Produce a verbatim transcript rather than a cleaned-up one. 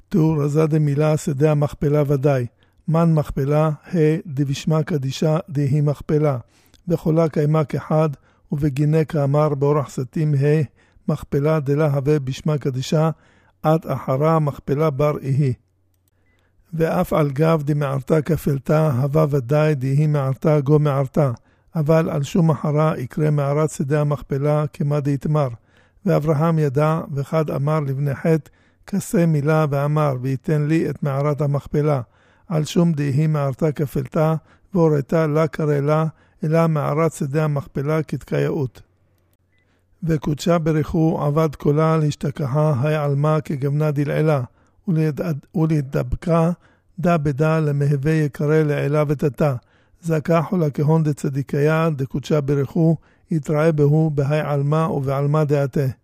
טור רזה דמילה שדה המכפלה ודאי. מן מכפלה, ה דבשמה קדישה דהי מכפלה. וחולה קיימה כחד, ובגינה כאמר באורח סתים ה מכפלה דלה הווה בשמה קדישה, עד אחרה מכפלה בר איהי. ואף על גב דמערתה כפלתה, הווה ודאי דהי מערתה גו מערתה. אבל על שום אחרה יקרא מערת שדה המכפלה כמה דהתמר. ואברהם ידע וחד אמר לבני חטא, כסה מילה ואמר ויתן לי את מערת המכפלה. על שום דהי מערתה כפלתה, והוראתה לה קרא לה, אלא מערת שדה המכפלה כתקייאות. וקודשה ברכו עבד קולה להשתכחה היי עלמה כגבנה דלעילה, ולהתדבקה דה בדה למהווה יקרא לעילה ותתה. זכחו לכהון דצדיקיה דקודשה ברכו, יתראה בהו בהי עלמה ובעלמה דעתה.